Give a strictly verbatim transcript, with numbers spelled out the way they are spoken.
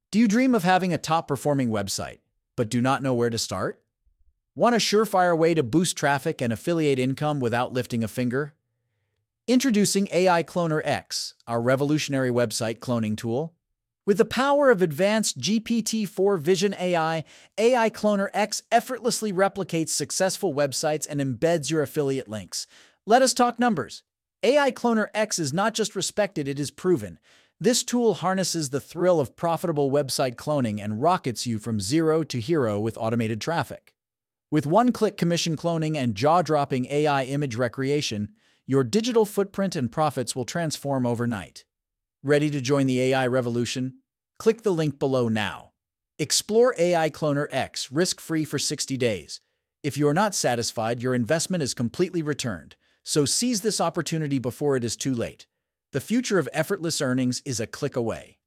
Do you dream of having a top-performing website, but do not know where to start? Want a surefire way to boost traffic and affiliate income without lifting a finger? Introducing A I Cloner X, our revolutionary website cloning tool. With the power of advanced G P T four Vision A I, A I Cloner X effortlessly replicates successful websites and embeds your affiliate links. Let us talk numbers. A I Cloner X is not just respected, it is proven. This tool harnesses the thrill of profitable website cloning and rockets you from zero to hero with automated traffic. With one-click commission cloning and jaw-dropping A I image recreation, your digital footprint and profits will transform overnight. Ready to join the A I revolution? Click the link below now. Explore A I Cloner X risk-free for sixty days. If you are not satisfied, your investment is completely returned, so seize this opportunity before it is too late. The future of effortless earnings is a click away.